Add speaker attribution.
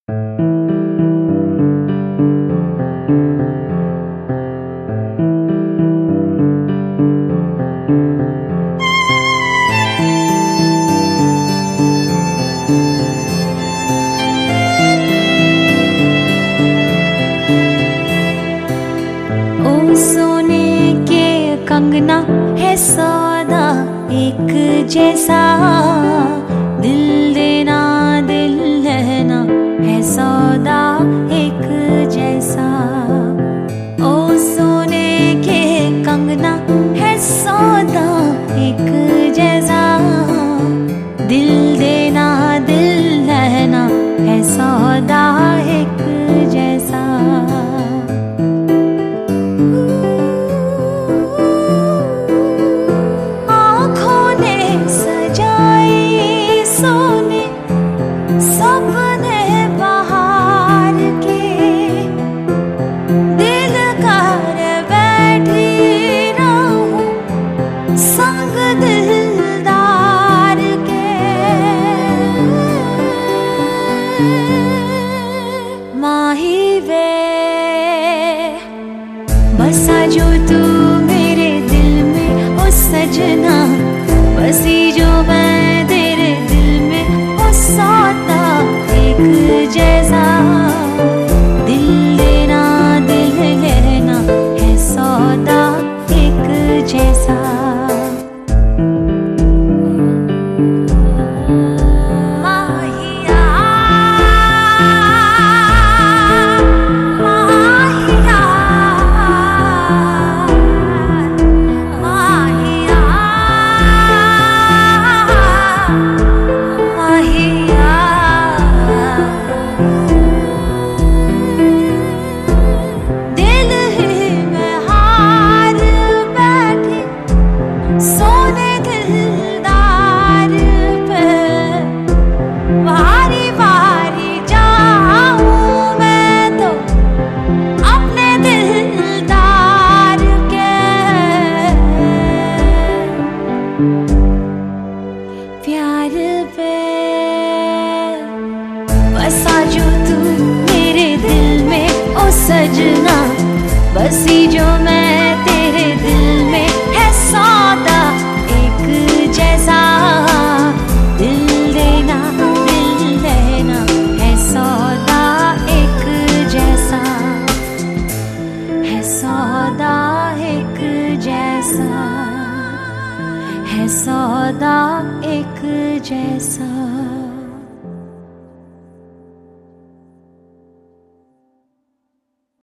Speaker 1: कंगना है सौदा एक जैसा, दिल देना दिल लेना है सौदा एक जैसा। ओ सोने के कंगना है सौदा एक जैसा, दिल देना दिल लेना है सौदा एक जैसा। माही वे बसा जो तू मेरे दिल में ओ सजना, बसी जो मैं तेरे दिल में ओ सौदा एक जैसा, दिल देना दिल लेना है सौदा एक जैसा। प्यार पे बसा जो तू मेरे दिल में ओ सजना, बसी जो मैं